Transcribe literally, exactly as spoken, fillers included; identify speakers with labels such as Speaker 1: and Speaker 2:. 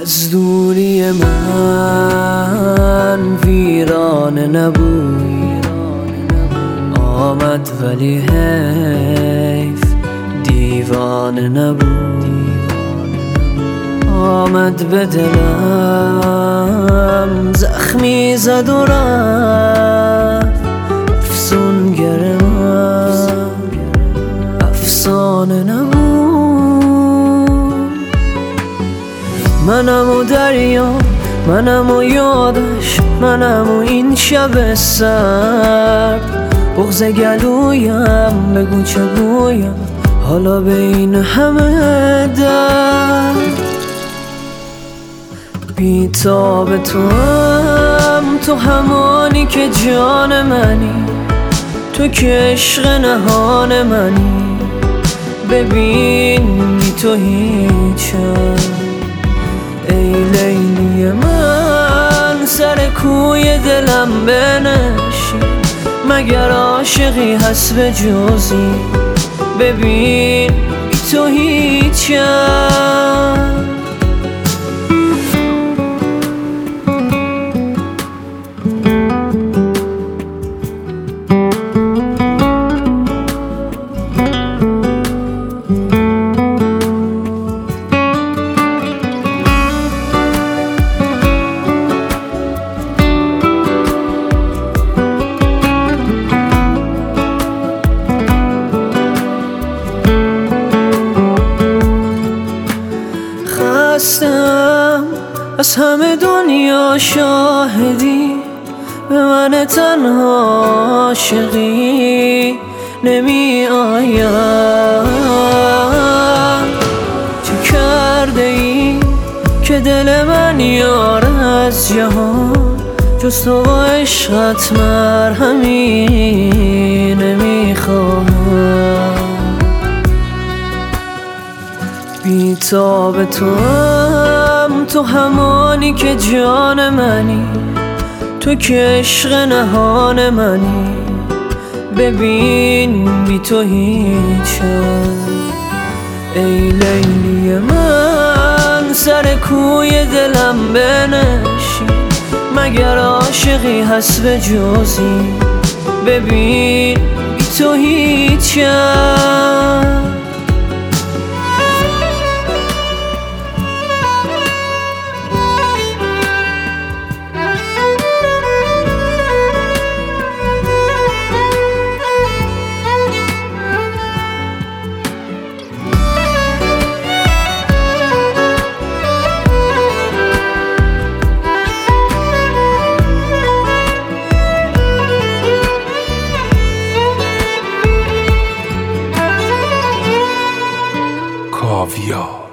Speaker 1: از دوری من ویرانه نبود، آمد ولی حیف دیوانه نبود. آمد به دلم زخمی زد و رفت، افسونگر من افسانه نبود. منم و دریا، منم و یادش، منم و این شب سرد. بغض گلویم بگو چه گویم حالا به این همه درد. بی‌تاب تو هم، تو همانی که جان منی، تو که عشق نهان منی. ببین بی تو هیچم ای لیلی من، سر کوی دلم بنشین، مگر عاشقی هست به جزی. ببین بی تو هیچم. خستم از همه دنیا شاهدی، به من تنها عاشقی نمی آید. چه کرده ای که دل من یار از جهان، جز تو و عشقت مرهمی نمی خواهم. بی‌تاب تو هم، تو همانی که جان منی، تو که عشق نهان منی. ببین بی تو هیچم ای لیلی من، سر کوی دلم بنشین، مگر عاشقی هست به جزی. ببین بی تو هیچم.
Speaker 2: کاویا.